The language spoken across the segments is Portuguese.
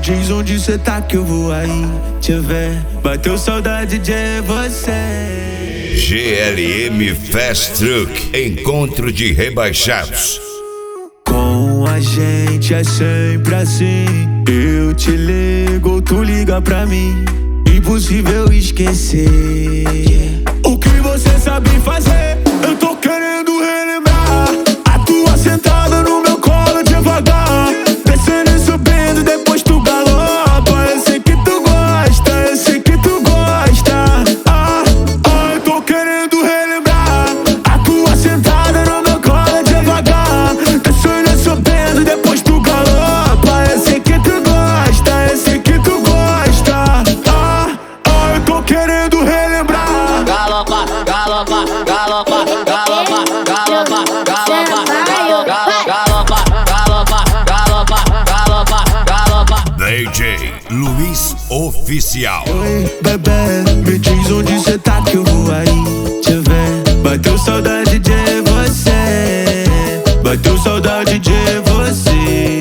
diz onde cê tá que eu vou aí te ver. Bateu saudade de você. GLM Fast Truck, encontro de rebaixados. Com a gente é sempre assim. Eu te ligo, tu liga pra mim. Impossível esquecer o que você sabe fazer. Eu tô querendo relembrar a tua sentada no meu colo devagar, descendo e subindo, depois tu galopa. Eu sei que tu gosta, eu sei que tu gosta. Eu tô querendo relembrar a tua sentada no meu colo devagar, descendo e subindo, depois tu galopa. Eu sei que tu gosta, eu sei que tu gosta. Eu tô querendo relembrar. Galopa, galopa, galopa, galopa, galopa, galopa, galopa, galopa, galopa, galopa, galopa. DJ Luiz Oficial. Oi, bebê, me diz onde cê tá que eu vou aí te ver. Bateu saudade de você, bateu saudade de você.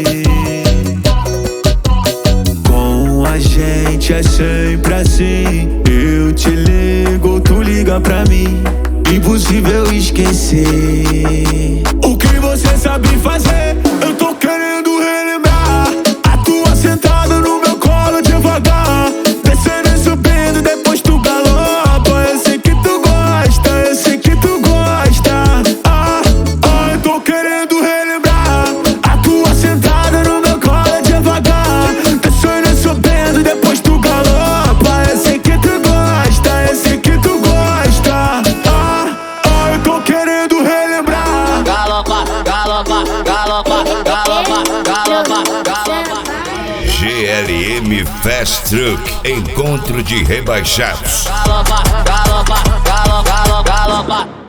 Com a gente é sempre assim. Eu te ligo, tu liga pra mim. Impossível esquecer o que você sabe fazer. Eu tô querendo relembrar a tua sentada no meu colo devagar, descendo e subindo, depois tu galopa. Eu sei que tu gosta, eu sei que tu gosta. Eu tô querendo relembrar a tua sentada no meu colo devagar, descendo e subindo, depois tu galopa. Eu sei que tu gosta, eu sei que tu gosta. Eu tô querendo relembrar. Galopa, galopa, galopa, galopa, galopa, galopa. GLM Fast Truck, encontro de rebaixados. Galopa, galopa, galopa, galopa.